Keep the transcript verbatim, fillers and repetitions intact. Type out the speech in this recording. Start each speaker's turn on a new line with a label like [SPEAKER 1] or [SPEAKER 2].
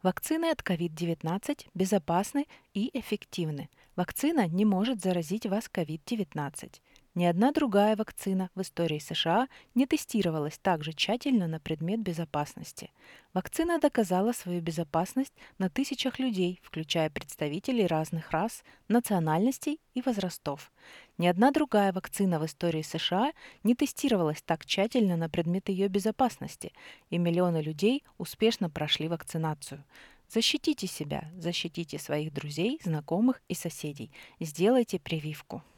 [SPEAKER 1] Вакцины от ковид девятнадцать безопасны и эффективны. Вакцина не может заразить вас ковид девятнадцать. Ни одна другая вакцина в истории С Ш А не тестировалась так же тщательно на предмет безопасности. Вакцина доказала свою безопасность на тысячах людей, включая представителей разных рас, национальностей и возрастов. Ни одна другая вакцина в истории С Ш А не тестировалась так тщательно на предмет ее безопасности, и миллионы людей успешно прошли вакцинацию. Защитите себя, защитите своих друзей, знакомых и соседей. Сделайте прививку.